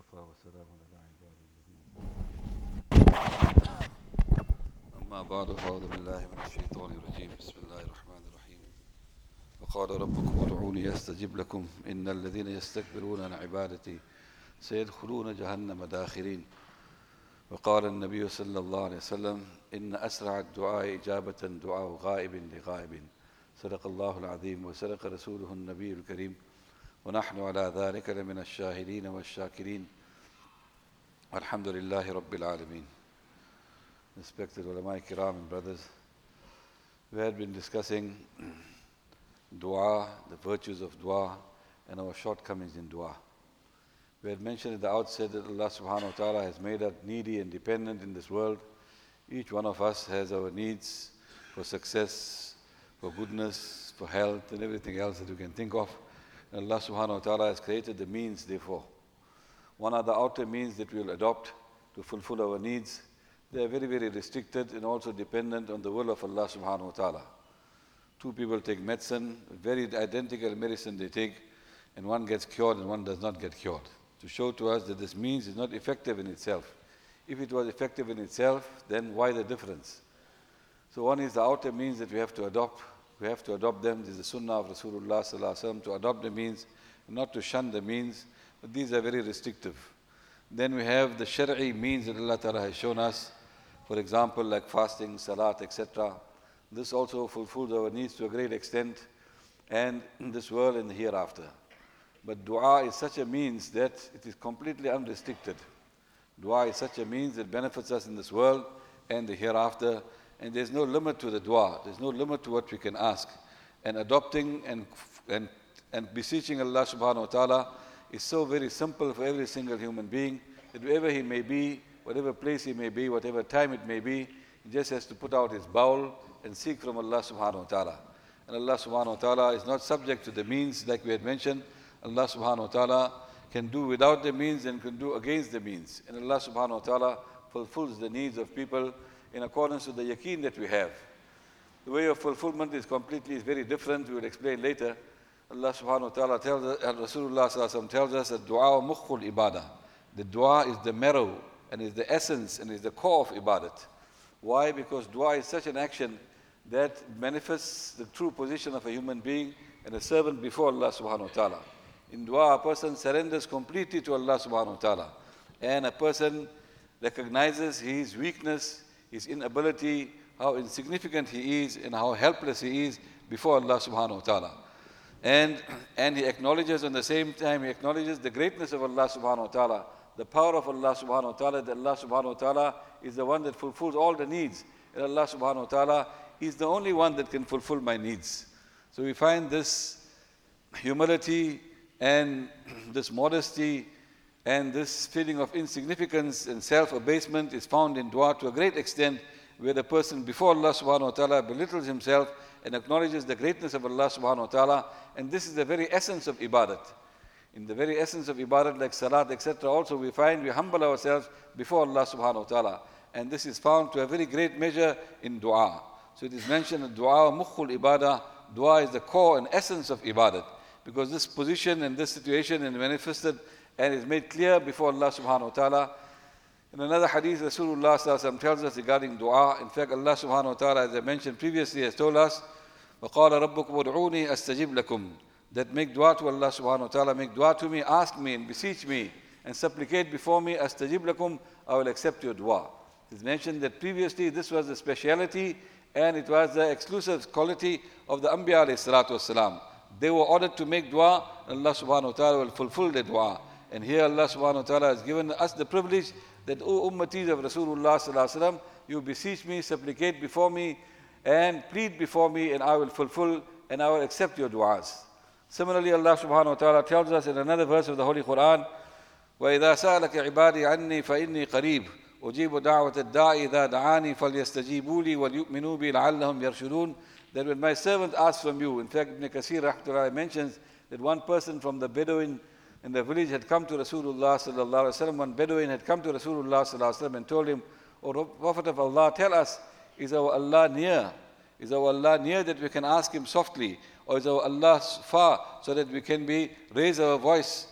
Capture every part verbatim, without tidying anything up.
وكفى وسلام على عباده الذين أما بعد فأعوذ بالله من الشيطان الرجيم بسم الله الرحمن الرحيم وقال ربكم ادعوني أستجب لكم إن الذين يستكبرون عن عبادتي سيدخلون جهنم داخرين وقال النبي صلى الله عليه وسلم إن أسرع الدعاء إجابة دعاء غائب لغائب صدق الله العظيم وصدق رسوله النبي الكريم ونحن على ذلك لمن الشاهدين والشاكرين الحمد لله رب العالمين. Respected ulama kiram and brothers, we had been discussing dua, the virtues of dua and our shortcomings in dua. We had mentioned at the outset that Allah subhanahu wa ta'ala has made us needy and dependent in this world. Each one of us has our needs for success, for goodness, for health and everything else that you can think of. And Allah subhanahu wa ta'ala has created the means therefore. One are the outer means that we will adopt to fulfill our needs. They are very, very restricted and also dependent on the will of Allah subhanahu wa ta'ala. Two people take medicine, very identical medicine they take, and one gets cured and one does not get cured. To show to us that this means is not effective in itself. If it was effective in itself, then why the difference? So one is the outer means that we have to adopt. We have to adopt them. This is the sunnah of Rasulullah sallallahu alaihi wasallam, to adopt the means, not to shun the means, but these are very restrictive. Then we have the shari'i means that Allah Ta'ala has shown us. For example, like fasting, salat, et cetera. This also fulfills our needs to a great extent, and in this world and the hereafter. But dua is such a means that it is completely unrestricted. Dua is such a means that benefits us in this world and the hereafter, and there's no limit to the dua. There's no limit to what we can ask. And adopting and, and, and beseeching Allah subhanahu wa ta'ala is so very simple for every single human being, that wherever he may be, whatever place he may be, whatever time it may be, he just has to put out his bowl and seek from Allah subhanahu wa ta'ala. And Allah subhanahu wa ta'ala is not subject to the means, like we had mentioned. Allah subhanahu wa ta'ala can do without the means and can do against the means. And Allah subhanahu wa ta'ala fulfills the needs of people in accordance with the yaqeen that we have. The way of fulfillment is completely, is very different. We will explain later. Allah subhanahu wa ta'ala tells us, and Rasulullah sallallahu alaihi wasallam tells us that dua mukhul ibadah. The dua is the marrow and is the essence and is the core of ibadat. Why? Because dua is such an action that manifests the true position of a human being and a servant before Allah subhanahu wa ta'ala. In dua, a person surrenders completely to Allah subhanahu wa ta'ala. And a person recognizes his weakness, his inability, how insignificant he is and how helpless he is before Allah subhanahu wa ta'ala. And, and he acknowledges, on the same time, he acknowledges the greatness of Allah subhanahu wa ta'ala, the power of Allah subhanahu wa ta'ala, that Allah subhanahu wa ta'ala is the one that fulfills all the needs. And Allah subhanahu wa ta'ala is the only one that can fulfill my needs. So we find this humility and this modesty and this feeling of insignificance and self-abasement is found in dua to a great extent, where the person before Allah subhanahu wa ta'ala belittles himself and acknowledges the greatness of Allah subhanahu wa ta'ala. And this is the very essence of ibadat. In the very essence of ibadat, like salat, et cetera, also we find we humble ourselves before Allah subhanahu wa ta'ala. And this is found to a very great measure in dua. So it is mentioned that dua mukhul ibadah, dua is the core and essence of ibadat. Because this position and this situation is manifested and is made clear before Allah subhanahu wa ta'ala. In another hadith, Rasulullah sallallahu alaihi wasallam tells us regarding dua. In fact, Allah subhanahu wa ta'ala, as I mentioned previously, has told us, وَقَالَ رَبُّكُمْ وَادْعُونِي أَسْتَجِبْ لَكُمْ, that make dua to Allah subhanahu wa ta'ala, make dua to me, ask me and beseech me and supplicate before me, أَسْتَجِبْ لَكُمْ, I will accept your dua. It is mentioned that previously this was the speciality and it was the exclusive quality of the Anbiya alayhi salatu wasalam. They were ordered to make dua, and Allah subhanahu wa ta'ala will fulfill the dua. And here Allah subhanahu wa ta'ala has given us the privilege that, O ummatis of Rasulullah sallallahu alaihi wasallam, you beseech me, supplicate before me, and plead before me, and I will fulfill and I will accept your du'as. Similarly, Allah subhanahu wa ta'ala tells us in another verse of the Holy Quran, وَإِذَا سَأَلَكَ عِبَادِي عَنِّي فَإِنِّي قَرِيبٌ أُجِيبُ دَعْوَةَ الدَّاعِ إِذَا دَعَانِي فَلْيَسْتَجِيبُوا لِي وَلْيُؤْمِنُوا بِي لَعَلَّهُمْ يَرْشُدُونَ. That when my servant asks from you, in fact, Ibn Kathir rahmatullahi mentions that one person from the Bedouin in the village had come to Rasulullah sallallahu alaihi wasallam. One Bedouin had come to Rasulullah sallallahu alaihi wasallam and told him, O Prophet of Allah, tell us, is our Allah near? Is our Allah near that we can ask Him softly? Or is our Allah far so that we can be raise our voice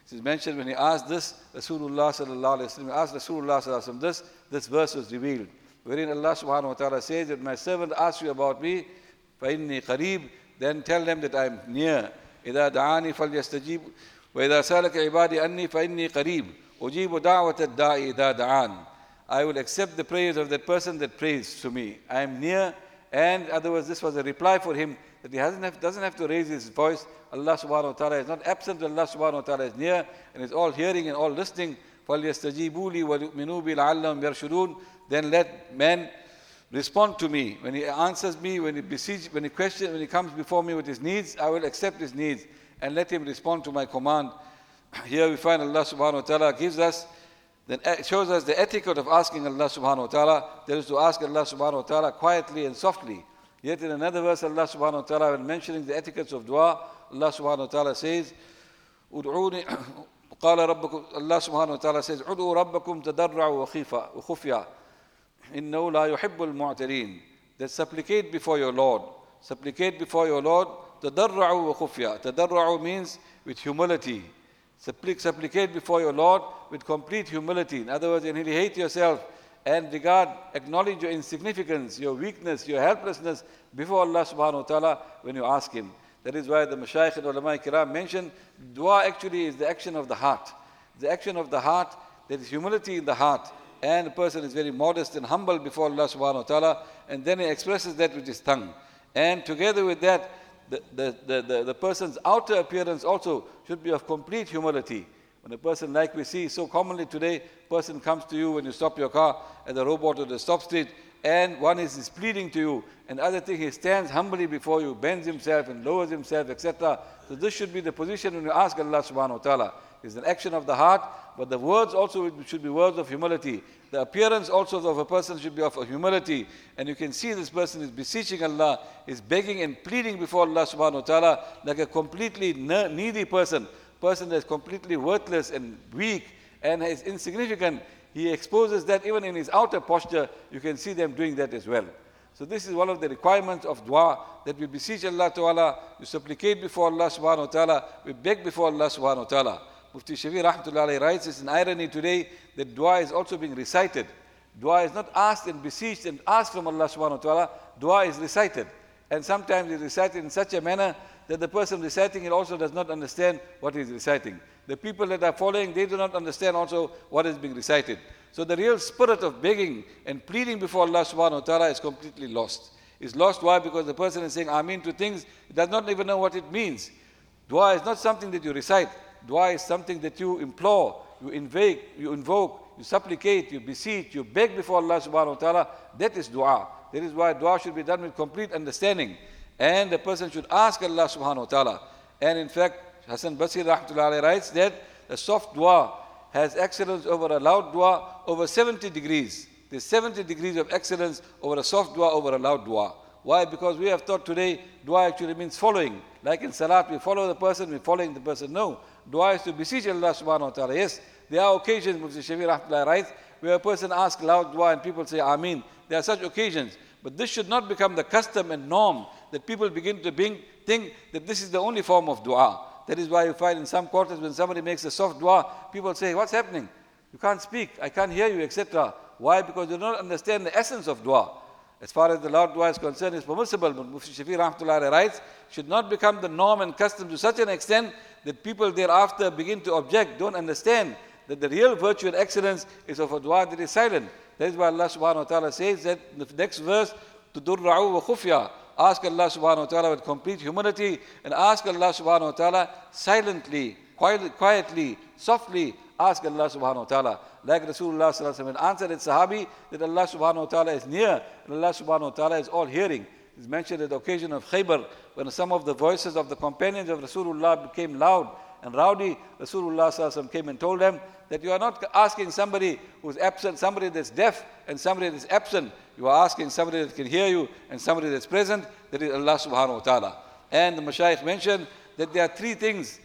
It is mentioned when he asked this, Rasulullah sallallahu alayhi wa sallam, he asked Rasulullah sallallahu alayhi wa sallam this, this verse was revealed. Wherein Allah subhanahu wa ta'ala says that my servant asks you about me, فَإِنِّي قَرِيب, then tell them that I am near. إِذَا دَعَانِي فَلْيَسْتَجِيبُ وَإِذَا سَأَلَكَ عِبَادِي أَنِّي فَإِنِّي قَرِيب أُجِيبُ دَعْوَةَ الدَّاعِ إِذَا دَعَانِ. I will accept the prayers of that person that prays to me. I am near, and in other words, this was a reply for him that he doesn't have, doesn't have to raise his voice. Allah subhanahu wa ta'ala is not absent, Allah subhanahu wa ta'ala is near and is all hearing and all listening. فَلْيَسْتَجِيبُوا لِي وَلْيُؤْمِنُوا بِي لَعَلَّهُمْ يَرْشُدُونَ. Then let man respond to me. When he answers me, when he beseeches, when he questions, when he comes before me with his needs, I will accept his needs and let him respond to my command. Here we find Allah subhanahu wa ta'ala gives us, then shows us the etiquette of asking Allah subhanahu wa ta'ala. That is to ask Allah subhanahu wa ta'ala quietly and softly. Yet in another verse, Allah subhanahu wa ta'ala, when mentioning the etiquettes of dua, Allah subhanahu wa ta'ala says, Ud'uni, qala rabbakum, Allah subhanahu wa ta'ala says, Ud'u rabbakum tadarra'u wa khufya, innahu la yuhibbul mu'tarin. That supplicate before your Lord. Supplicate before your Lord, tadarra'u wa khufya. Tadarra'u means with humility. Supplicate before your Lord with complete humility. In other words, annihilate yourself and regard, acknowledge your insignificance, your weakness, your helplessness before Allah subhanahu wa ta'ala when you ask Him. That is why the Mashaykh and Ulama Kiram mentioned, dua actually is the action of the heart. The action of the heart, there is humility in the heart. And the person is very modest and humble before Allah subhanahu wa ta'ala. And then he expresses that with his tongue. And together with that, the, the, the, the, the person's outer appearance also should be of complete humility. When a person, like we see so commonly today, person comes to you when you stop your car at the robot or the stop street, and one is, is pleading to you, and the other thing, he stands humbly before you, bends himself and lowers himself, et cetera. So this should be the position when you ask Allah subhanahu wa ta'ala. It's an action of the heart, but the words also should be words of humility. The appearance also of a person should be of humility. And you can see this person is beseeching Allah, is begging and pleading before Allah subhanahu wa ta'ala like a completely needy person. Person that is completely worthless and weak and is insignificant. He exposes that even in his outer posture, you can see them doing that as well. So this is one of the requirements of dua, that we beseech Allah ta'ala, we supplicate before Allah subhanahu wa ta'ala, we beg before Allah subhanahu wa ta'ala. Mufti Shafi rahmatullahi alayhi writes, it's an irony today that dua is also being recited. Dua is not asked and beseeched and asked from Allah subhanahu wa ta'ala, dua is recited. And sometimes it's recited in such a manner that the person reciting it also does not understand what he is reciting. The people that are following, they do not understand also what is being recited. So the real spirit of begging and pleading before Allah subhanahu wa ta'ala is completely lost. It's lost, why? Because the person is saying Ameen to things, he does not even know what it means. Dua is not something that you recite. Dua is something that you implore, you invoke, you invoke, you supplicate, you beseech, you beg before Allah subhanahu wa ta'ala. That is dua. That is why dua should be done with complete understanding. And the person should ask Allah subhanahu wa ta'ala. And in fact, Hassan Basri rahmatullahi alayhi writes that a soft dua has excellence over a loud dua over seventy degrees. There's seventy degrees of excellence over a soft dua over a loud dua. Why? Because we have thought today dua actually means following. Like in salat, we follow the person, we're following the person. No. Dua is to beseech Allah subhanahu wa ta'ala. Yes, there are occasions, Mufti Shafi rahmatullahi writes, where a person asks loud dua and people say Ameen. There are such occasions. But this should not become the custom and norm that people begin to bring, think that this is the only form of dua. That is why you find in some quarters when somebody makes a soft dua, people say, what's happening? You can't speak, I can't hear you, et cetera. Why? Because they don't understand the essence of dua. As far as the loud dua is concerned, it's permissible, but Mufti Shafi rahmatullahi writes, should not become the norm and custom to such an extent that people thereafter begin to object, don't understand that the real virtue and excellence is of a dua that is silent. That is why Allah subhanahu wa ta'ala says that in the next verse, تُدُرَّعُوا وَخُفْيَا. Ask Allah subhanahu wa ta'ala with complete humility and ask Allah subhanahu wa ta'ala silently, quietly, quietly, softly. Ask Allah subhanahu wa ta'ala. Like Rasulullah sallallahu alaihi wasallam answered its Sahabi that Allah subhanahu wa ta'ala is near and Allah subhanahu wa ta'ala is all hearing. It's mentioned at the occasion of Khaybar when some of the voices of the companions of Rasulullah became loud and rowdy. Rasulullah sallallahu alaihi wasallam came and told them that you are not asking somebody who's absent, somebody that's deaf and somebody that's absent. You are asking somebody that can hear you and somebody that's present. That is Allah subhanahu wa ta'ala. And the Mashaykh mentioned that there are three things.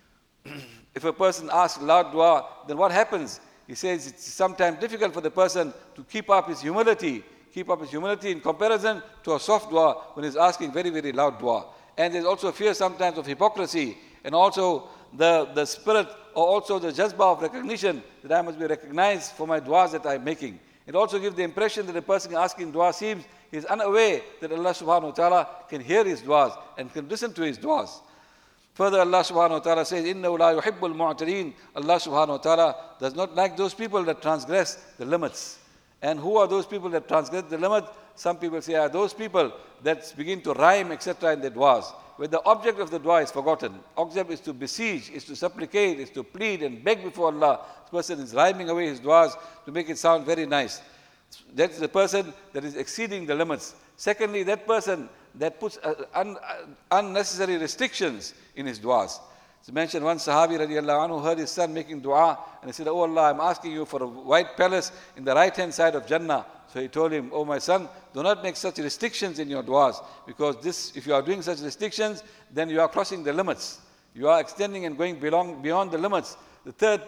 If a person asks loud dua, then what happens? He says it's sometimes difficult for the person to keep up his humility, keep up his humility in comparison to a soft dua when he's asking very, very loud dua. And there's also fear sometimes of hypocrisy and also the, the spirit or also the jazba of recognition that I must be recognized for my du'as that I am making. It also gives the impression that the person asking dua seems he is unaware that Allah subhanahu wa ta'ala can hear his du'as and can listen to his du'as. Further, Allah subhanahu wa ta'ala says, إِنَّهُ لَا يُحِبُّ الْمُعْتَدِينَ. Allah subhanahu wa ta'ala does not like those people that transgress the limits. And who are those people that transgress the limit? Some people say are those people that begin to rhyme, et cetera in their du'as, where the object of the dua is forgotten. Object is to beseech, is to supplicate, is to plead and beg before Allah. This person is rhyming away his du'as to make it sound very nice. That's the person that is exceeding the limits. Secondly, that person that puts uh, un, uh, unnecessary restrictions in his du'as. It's mentioned one Sahabi radiallahu anhu heard his son making dua and he said, "Oh Allah, I'm asking you for a white palace in the right hand side of Jannah." So he told him, "Oh my son, do not make such restrictions in your du'as, because this, if you are doing such restrictions, then you are crossing the limits. You are extending and going beyond, beyond the limits." The third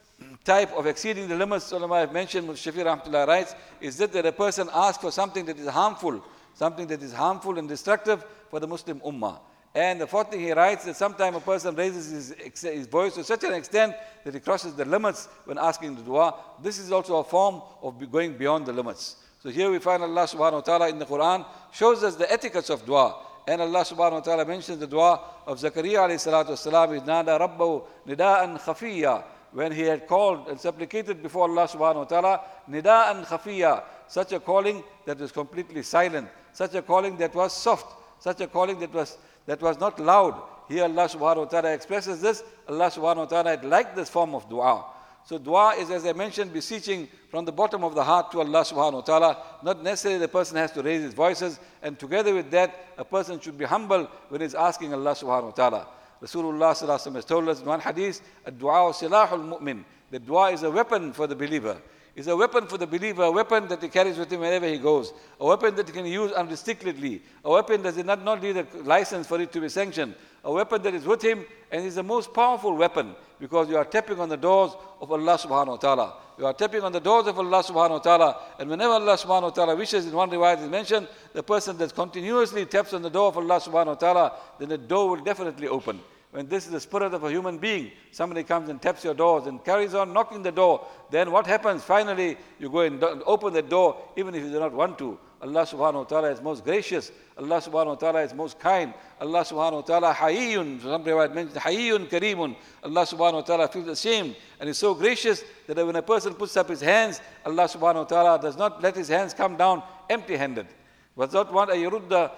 type of exceeding the limits, ulama have mentioned, Shafi Rahmatullah writes, is that, that a person asks for something that is harmful, something that is harmful and destructive for the Muslim ummah. And the fourth thing he writes, that sometimes a person raises his, his voice to such an extent that he crosses the limits when asking the dua. This is also a form of going beyond the limits. So here we find Allah subhanahu wa ta'ala in the Quran shows us the etiquettes of dua. And Allah subhanahu wa ta'ala mentions the dua of Zakaria alayhi salatu wasalam, Nada Rabbahu Nida'an Khafiyya, when he had called and supplicated before Allah subhanahu wa ta'ala, Nida'an Khafiyya, such a calling that was completely silent, such a calling that was soft, such a calling that was that was not loud. Here Allah subhanahu wa ta'ala expresses this. Allah subhanahu wa ta'ala had liked this form of dua. So dua is, as I mentioned, beseeching from the bottom of the heart to Allah subhanahu wa ta'ala. Not necessarily the person has to raise his voices, and together with that, a person should be humble when he's asking Allah subhanahu wa ta'ala. Rasulullah sallallahu alaihi wasallam has told us in one hadith, "Ad-du'a silahul mu'min." The dua is a weapon for the believer. It's a weapon for the believer, a weapon that he carries with him wherever he goes, a weapon that he can use unrestrictedly, a weapon that does not, not need a license for it to be sanctioned, a weapon that is with him and is the most powerful weapon, because you are tapping on the doors of Allah subhanahu wa ta'ala. You are tapping on the doors of Allah subhanahu wa ta'ala, and whenever Allah subhanahu wa ta'ala wishes, in one riwayat is mentioned, the person that continuously taps on the door of Allah subhanahu wa ta'ala, then the door will definitely open. When this is the spirit of a human being, somebody comes and taps your doors and carries on knocking the door, then what happens? Finally, you go and open the door, even if you do not want to. Allah subhanahu wa ta'ala is most gracious. Allah subhanahu wa ta'ala is most kind. Allah subhanahu wa ta'ala hayyun, some riwayat mentions hayyun kareemun. Allah subhanahu wa ta'ala feels ashamed and is so gracious that when a person puts up his hands, Allah subhanahu wa ta'ala does not let his hands come down empty-handed. Was not want a yurudda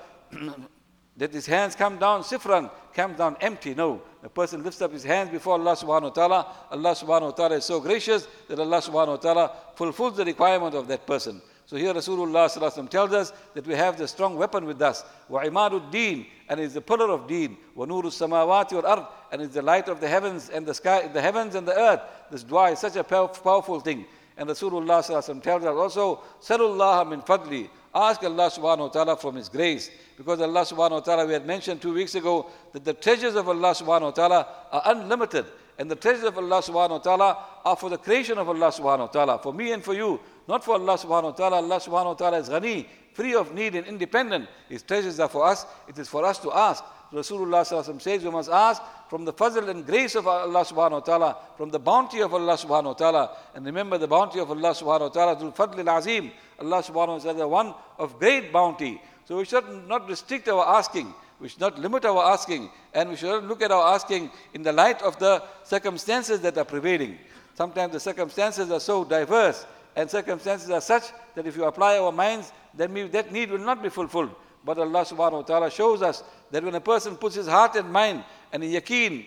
that his hands come down sifran, comes down empty. No, the person lifts up his hands before Allah subhanahu wa ta'ala. Allah subhanahu wa ta'ala is so gracious that Allah subhanahu wa ta'ala fulfills the requirement of that person. So here Rasulullah sallallahu alaihi wasallam tells us that we have the strong weapon with us. Wa imadud deen, and is the pillar of deen. Wa nuru samawati wal ard, and is the light of the heavens and the sky, the heavens and the earth. This dua is such a powerful thing. And Rasulullah sallallahu alaihi wasallam tells us also, Salullah min fadli. Ask Allah subhanahu wa ta'ala from His grace. Because Allah subhanahu wa ta'ala, we had mentioned two weeks ago that the treasures of Allah subhanahu wa ta'ala are unlimited. And the treasures of Allah subhanahu wa ta'ala are for the creation of Allah subhanahu wa ta'ala. For me and for you, not for Allah subhanahu wa ta'ala. Allah subhanahu wa ta'ala is ghani, free of need and independent. His treasures are for us. It is for us to ask. Rasulullah sallallahu alaihi wasallam says we must ask from the fazl and grace of Allah subhanahu wa ta'ala, from the bounty of Allah subhanahu wa ta'ala. And remember the bounty of Allah subhanahu wa ta'ala, Dhul Fadl al-Azim. Allah subhanahu wa ta'ala is the one of great bounty. So we should not restrict our asking. We should not limit our asking. And we should look at our asking in the light of the circumstances that are prevailing. Sometimes the circumstances are so diverse and circumstances are such that if you apply our minds, then we, that need will not be fulfilled. But Allah subhanahu wa ta'ala shows us that when a person puts his heart and mind and in yaqeen,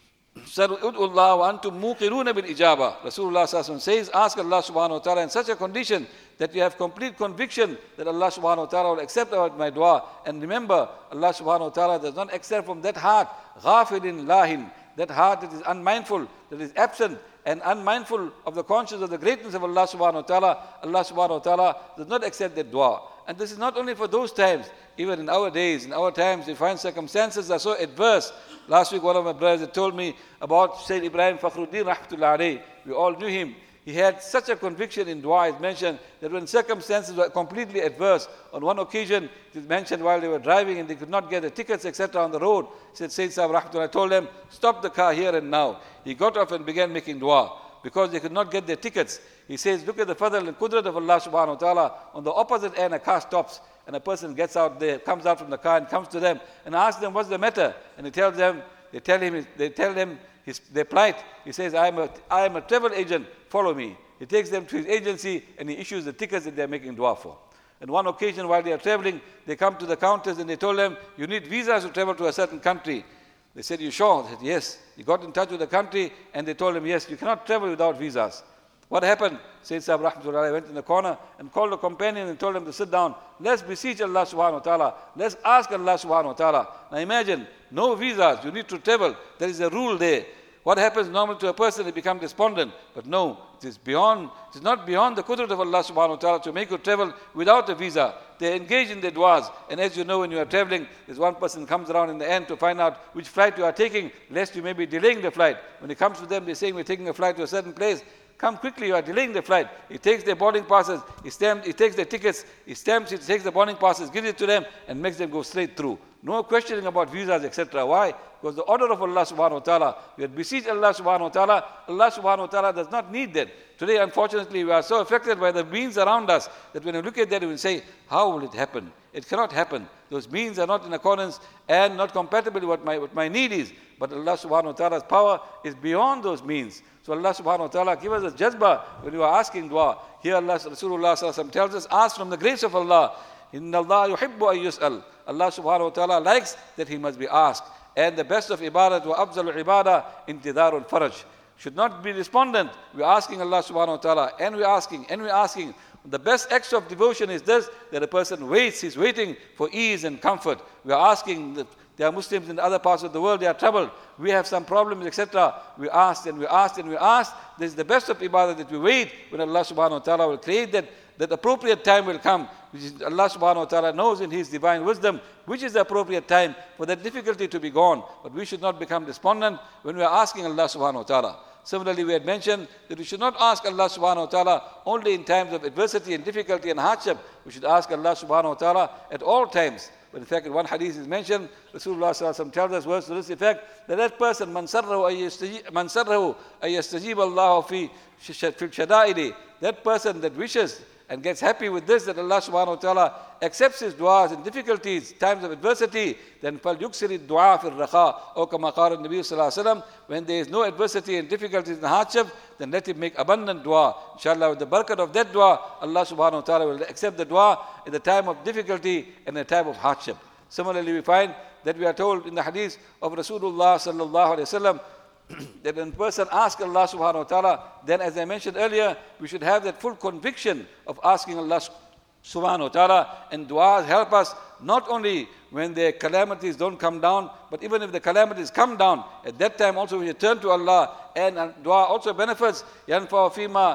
Ud'ullah wa antum muqiruna bil ijaba. Rasulullah sallallahu alaihi wasallam says, ask Allah subhanahu wa ta'ala in such a condition that you have complete conviction that Allah subhanahu wa ta'ala will accept my dua. And remember, Allah subhanahu wa ta'ala does not accept from that heart, ghafilin lahin, that heart that is unmindful, that is absent and unmindful of the consciousness of the greatness of Allah subhanahu wa ta'ala. Allah subhanahu wa ta'ala does not accept that dua. And this is not only for those times, even in our days, in our times, we find circumstances are so adverse. Last week, one of my brothers had told me about Sayyid Ibrahim Fakhruddin Rahmatullah alayhi. We all knew him. He had such a conviction in dua, it's mentioned, that when circumstances were completely adverse, on one occasion, it is mentioned while they were driving and they could not get the tickets, et cetera on the road, he said, Sayyid Sahib Rahmatullah told them, stop the car here and now. He got off and began making dua because they could not get their tickets. He says, look at the fadl and qudrat of Allah subhanahu wa ta'ala. On the opposite end, a car stops and a person gets out there, comes out from the car and comes to them and asks them, what's the matter? And he tells them, they tell him, they tell them his, their plight. He says, I am, a, I am a travel agent, follow me. He takes them to his agency and he issues the tickets that they are making dua for. And one occasion while they are traveling, they come to the counters and they told them, you need visas to travel to a certain country. They said, you sure? They said, yes. He got in touch with the country and they told him, yes, you cannot travel without visas. What happened? Sayyid Sahib Rahmatullah went in the corner and called a companion and told him to sit down. Let's beseech Allah subhanahu wa ta'ala. Let's ask Allah subhanahu wa ta'ala. Now imagine, no visas, you need to travel. There is a rule there. What happens normally to a person, they become despondent. But no, it is beyond, it is not beyond the qudrat of Allah subhanahu wa ta'ala to make you travel without a visa. They engage in their duas. And as you know, when you are traveling, there's one person comes around in the end to find out which flight you are taking, lest you may be delaying the flight. When it comes to them, they're saying we're taking a flight to a certain place. Come quickly, you are delaying the flight. He takes their boarding passes, he stamps, he takes their tickets, he stamps it, takes the boarding passes, gives it to them and makes them go straight through. No questioning about visas, et cetera. Why? Because the order of Allah subhanahu wa ta'ala, we had beseech Allah subhanahu wa ta'ala, Allah subhanahu wa ta'ala does not need that. Today, unfortunately, we are so affected by the means around us that when you look at that, you will say, how will it happen? It cannot happen. Those means are not in accordance and not compatible with what my, what my need is. But Allah subhanahu wa ta'ala's power is beyond those means. So Allah subhanahu wa ta'ala give us a jazba when you are asking dua. Here Allah, Rasulullah sallallahu alaihi wasallam tells us, ask from the grace of Allah. Inna Allah yuhibbu an yus'al. Allah subhanahu wa ta'ala likes that he must be asked. And the best of ibadat wa afzalul ibadah intidarul faraj. Should not be despondent. We're asking Allah subhanahu wa ta'ala and we're asking and we're asking. The best act of devotion is this, that a person waits, he's waiting for ease and comfort. We are asking, that there are Muslims in other parts of the world, they are troubled, we have some problems, et cetera. We asked and we asked and we asked. This is the best of ibadah, that we wait when Allah subhanahu wa ta'ala will create that, that appropriate time will come, which is Allah subhanahu wa ta'ala knows in His divine wisdom, which is the appropriate time for that difficulty to be gone. But we should not become despondent when we are asking Allah subhanahu wa ta'ala. Similarly, we had mentioned that we should not ask Allah subhanahu wa ta'ala only in times of adversity and difficulty and hardship. We should ask Allah subhanahu wa ta'ala at all times. But in fact, in one hadith is mentioned, Rasulullah sallallahu alaihi wasallam tells us words to this effect, that that person, man sarrahu ayyastajib Allah fi shada'idi, that person that wishes and gets happy with this, that Allah subhanahu wa ta'ala accepts his du'as in difficulties, times of adversity, then fal yuksiri du'a fil rakha, or kama qala Nabi sallallahu alaihi wasallam, when there is no adversity and difficulties and hardship, then let him make abundant du'a. Inshallah, with the barakat of that du'a, Allah subhanahu wa ta'ala will accept the du'a in the time of difficulty and the time of hardship. Similarly, we find that we are told in the hadith of Rasulullah sallallahu alaihi wasallam, that when a person asks Allah subhanahu wa ta'ala, then as I mentioned earlier, we should have that full conviction of asking Allah subhanahu wa ta'ala, and du'as help us not only when the calamities don't come down, but even if the calamities come down, at that time also we should turn to Allah, and du'a also benefits, yanfa fima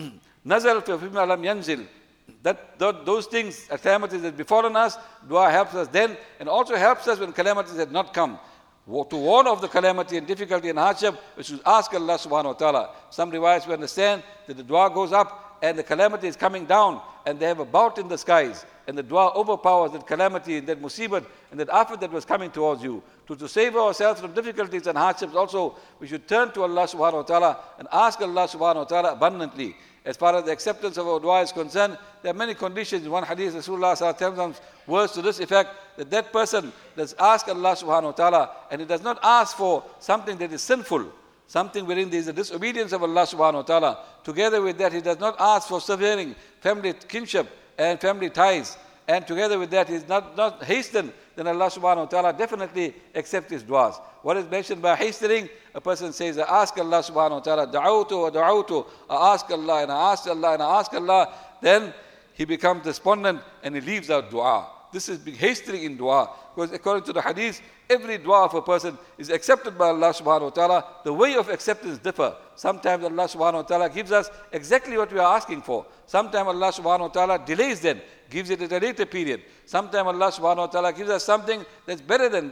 nazal fi fima lam yanzil. That, that those things, calamities that befallen us, du'a helps us then, and also helps us when calamities had not come. To warn of the calamity and difficulty and hardship, we should ask Allah subhanahu wa ta'ala. Some riwayats we understand that the dua goes up and the calamity is coming down and they have a bout in the skies and the dua overpowers that calamity and that musibat and that afat that was coming towards you. To, to save ourselves from difficulties and hardships also, we should turn to Allah subhanahu wa ta'ala and ask Allah subhanahu wa ta'ala abundantly. As far as the acceptance of our dua is concerned, there are many conditions. In one hadith, Rasulullah sallallahu alaihi wasallam tells words to this effect, that that person does ask Allah subhanahu wa ta'ala, and he does not ask for something that is sinful, something wherein there is a disobedience of Allah subhanahu wa ta'ala. Together with that, he does not ask for severing family kinship and family ties. And together with that, he is not, not hasten, then Allah subhanahu wa ta'ala definitely accepts his du'as. What is mentioned by hastening? A person says, I ask Allah subhanahu wa ta'ala, da'awtu wa da'awtu, I ask Allah and I ask Allah and I ask Allah, then he becomes despondent and he leaves out du'a. This is hastening in du'a. Because according to the hadith, every du'a of a person is accepted by Allah subhanahu wa ta'ala. The way of acceptance differ. Sometimes Allah subhanahu wa ta'ala gives us exactly what we are asking for. Sometimes Allah subhanahu wa ta'ala delays then, gives it at a later period. Sometimes Allah subhanahu wa ta'ala gives us something that's better than that.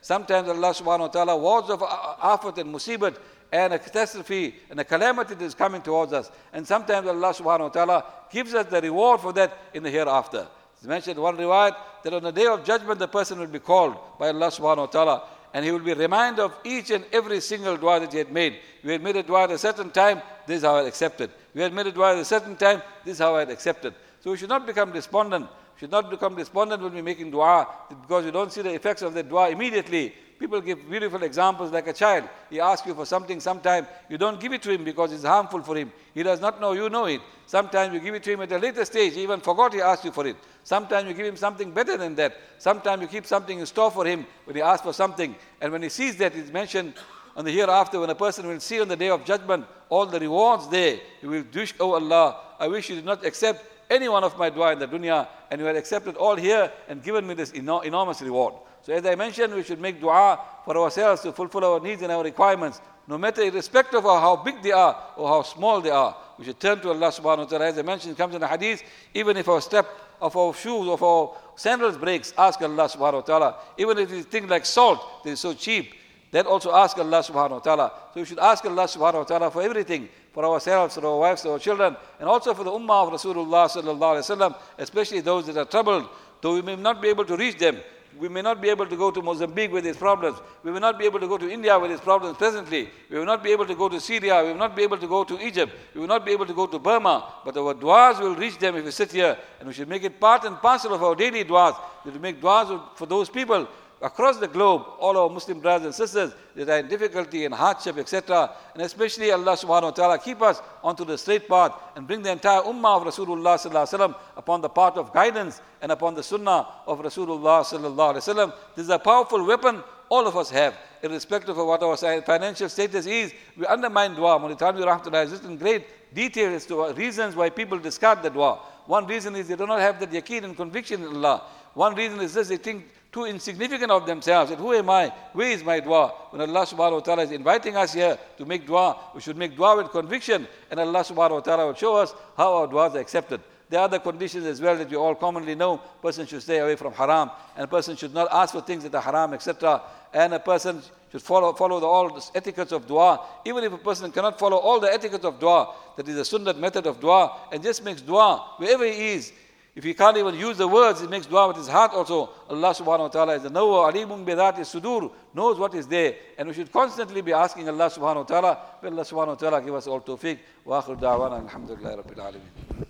sometimes Allah subhanahu wa ta'ala wards of afat and musibat and a catastrophe and a calamity that is coming towards us. And sometimes Allah subhanahu wa ta'ala gives us the reward for that in the hereafter. It's mentioned one riwayat that on the day of judgment the person will be called by Allah subhanahu wa ta'ala, and he will be reminded of each and every single dua that he had made. You had made a dua at a certain time, this is how I had accepted. You had made a dua at a certain time, this is how I had accepted. So we should not become despondent. We should not become despondent when we're making dua because you don't see the effects of the dua immediately. People give beautiful examples like a child. He asks you for something sometime. You don't give it to him because it's harmful for him. He does not know you know it. Sometimes you give it to him at a later stage. He even forgot he asked you for it. Sometimes you give him something better than that. Sometimes you keep something in store for him when he asks for something. And when he sees that, it's mentioned on the hereafter, when a person will see on the day of judgment all the rewards there, he will wish, oh Allah, I wish you did not accept any one of my dua in the dunya, and you had accepted all here and given me this eno- enormous reward. So as I mentioned, we should make dua for ourselves to fulfill our needs and our requirements, no matter irrespective of how big they are or how small they are. We should turn to Allah subhanahu wa ta'ala. As I mentioned, it comes in the hadith, even if our step of our shoes, of our sandals breaks, ask Allah subhanahu wa ta'ala. Even if it's things like salt that is so cheap, that also ask Allah subhanahu wa ta'ala. So we should ask Allah subhanahu wa ta'ala for everything, for ourselves, for our wives, for our children, and also for the ummah of Rasulullah sallallahu alaihi wasallam, especially those that are troubled. Though we may not be able to reach them, we may not be able to go to Mozambique with these problems, we may not be able to go to India with these problems presently, we will not be able to go to Syria, we will not be able to go to Egypt, we will not be able to go to Burma, but our du'as will reach them if we sit here, and we should make it part and parcel of our daily du'as, that we make du'as for those people across the globe, all our Muslim brothers and sisters that are in difficulty and hardship, et cetera. And especially Allah subhanahu wa ta'ala keep us onto the straight path and bring the entire ummah of Rasulullah sallallahu alaihi wasallam upon the path of guidance and upon the sunnah of Rasulullah sallallahu alaihi wasallam. This is a powerful weapon all of us have, irrespective of what our financial status is. We undermine dua. Mawlana Thanvi rahmatullah has written great detail as to reasons why people discard the dua. One reason is they do not have that yaqeen and conviction in Allah. One reason is this, they think too insignificant of themselves, that who am I, where is my dua? When Allah subhanahu wa ta'ala is inviting us here to make dua, we should make dua with conviction, and Allah subhanahu wa ta'ala will show us how our duas are accepted. There are other conditions as well that we all commonly know. A person should stay away from haram, and a person should not ask for things that are haram, et cetera. And a person should follow, follow the, all the etiquettes of dua. Even if a person cannot follow all the etiquettes of dua, that is the sunnat method of dua, and just makes dua wherever he is. If he can't even use the words, he makes dua with his heart also. Allah subhanahu wa ta'ala is the knower, alimun bi dhati sudur, knows what is there. And we should constantly be asking Allah subhanahu wa ta'ala, may Allah subhanahu wa ta'ala give us all tawfiq. Wa akhir da'wana, alhamdulillahi rabbil alameen.